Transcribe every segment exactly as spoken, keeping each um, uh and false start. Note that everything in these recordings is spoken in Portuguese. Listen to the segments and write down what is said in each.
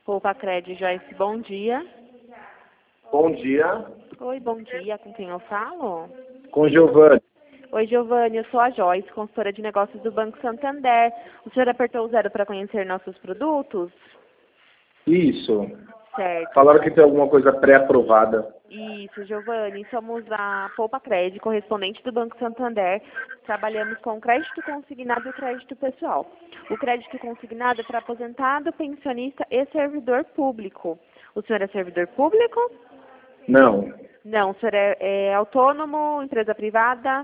Poupa Cred, Joyce, bom dia. Bom dia, Oi, bom dia, com quem eu falo? com Giovanni. Oi, Giovanni, eu sou a Joyce, consultora de negócios do Banco Santander. O senhor apertou o zero para conhecer nossos produtos? Isso. Certo. Falaram que tem alguma coisa pré-aprovada. Isso, Giovanni, somos a Poupa Cred, correspondente do Banco Santander. Trabalhamos com crédito consignado e crédito pessoal. O crédito consignado é para aposentado, pensionista e servidor público. O senhor é servidor público? Não. Não, o senhor é, é autônomo, empresa privada?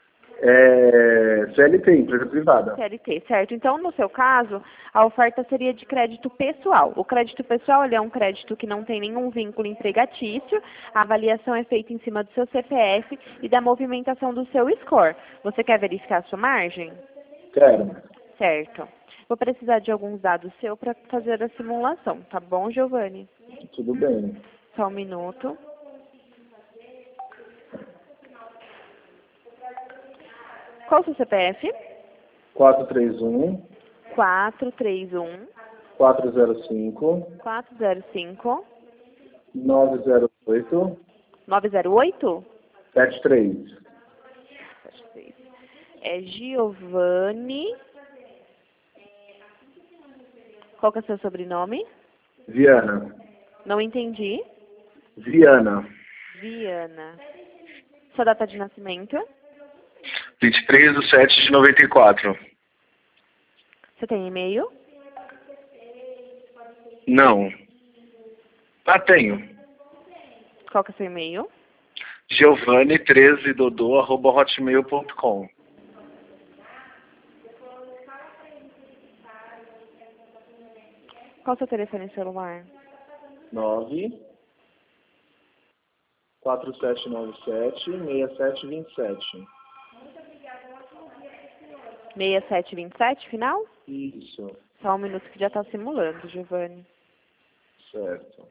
É C L T, empresa privada. C L T, certo. Então, no seu caso, a oferta seria de crédito pessoal. O crédito pessoal ele é um crédito que não tem nenhum vínculo empregatício. A avaliação é feita em cima do seu C P F e da movimentação do seu score. Você quer verificar a sua margem? Quero. Certo. Vou precisar de alguns dados seus para fazer a simulação, tá bom, Giovanni? Tudo bem. Só um minuto. Qual o seu C P F? quatro três um, quatro três um, quatro zero cinco, quatro zero cinco, nove zero oito, nove zero oito? sete três. É Giovanni. Qual que é o seu sobrenome? Viana. Não entendi. Viana. Viana. Sua data de nascimento? vinte e três de sete de noventa e quatro. Você tem e-mail? Não. Ah, tenho. Qual que é o seu e-mail? Giovanni treze dodô arroba hotmail ponto com. Qual o seu telefone celular? nove quatro sete nove sete seis sete dois sete. seis sete dois sete, final? Isso. Só um minuto que já está simulando, Giovanni. Certo.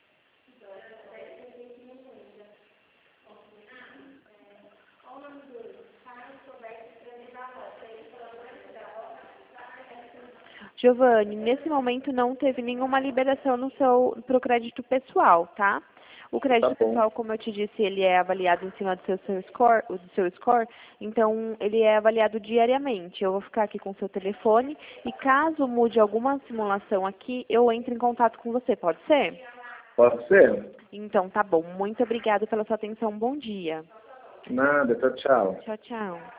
Giovanni, nesse momento não teve nenhuma liberação no seu pro crédito pessoal, tá? O crédito Tá bom. pessoal, como eu te disse, ele é avaliado em cima do seu, seu score, do seu score, então ele é avaliado diariamente. Eu vou ficar aqui com o seu telefone e caso mude alguma simulação aqui, eu entro em contato com você, pode ser? Pode ser? Então tá bom. Muito obrigada pela sua atenção. Bom dia. Nada, tchau, tchau. Tchau, tchau.